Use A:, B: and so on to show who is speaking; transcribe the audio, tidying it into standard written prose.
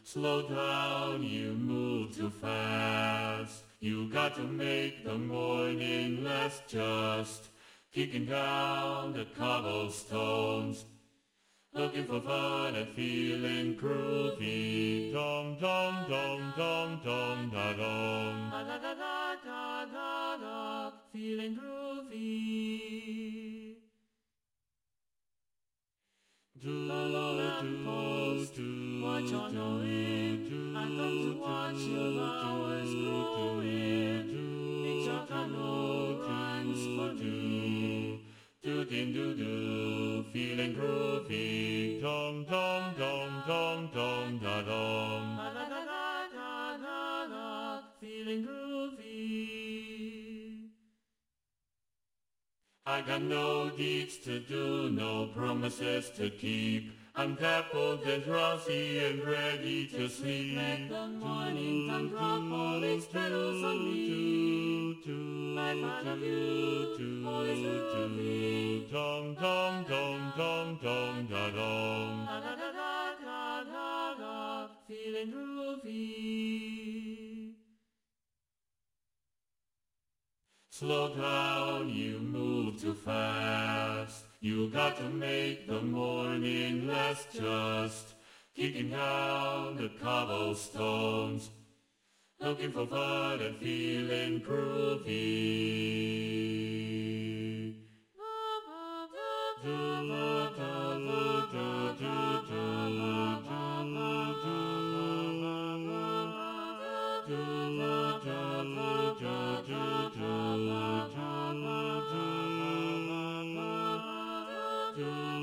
A: Slow down, you move too fast. You got to make the morning less just. Kicking down the cobblestones. Looking for fun and feeling groovy. Dum dum dum dum dum da dum. Da da da da da da da. Feeling groovy. Do what you're doing. I've come to watch your flowers growing. It's your canoe runs for two. Do, feeling groovy. Dum dum dum dum dum da dum. Da da da da da da da. Feeling groovy. I got no deeds to do, no promises to keep. I'm dappled and drowsy and ready to sleep. Let the morning sun drop all its petals on me. My part of you, all is groovy. Dum dum dum dum dum da dum. Da da da da da da da. Feeling groovy. Slow down, you move too fast. You got to make the morning less just. Kicking down the cobblestones. Looking for fun and feeling groovy. Do